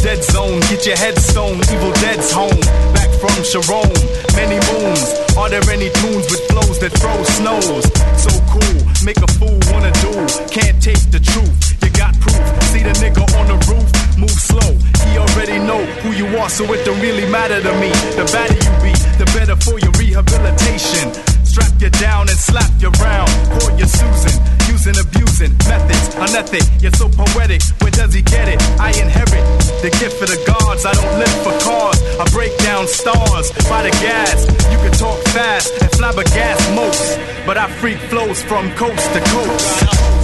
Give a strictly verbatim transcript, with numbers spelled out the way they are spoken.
dead zone, get your head stoned, Evil Dead's home. Back from Sharon, many moons. Are there any tunes with flows that throw snows? So cool, make a fool wanna do. Can't take the truth, you got proof. See the nigga on the roof, move slow. He already know who you are, so it don't really matter to me. The better you be, the better for your rehabilitation. Strap you down and slap you round. Call you Susan, using, abusing methods, unethic, yet so poetic. Where does he get it? I inherit the gift of the gods. I don't live for cars, I break down stars by the gas. You can talk fast and flabbergast most, but I freak flows from coast to coast.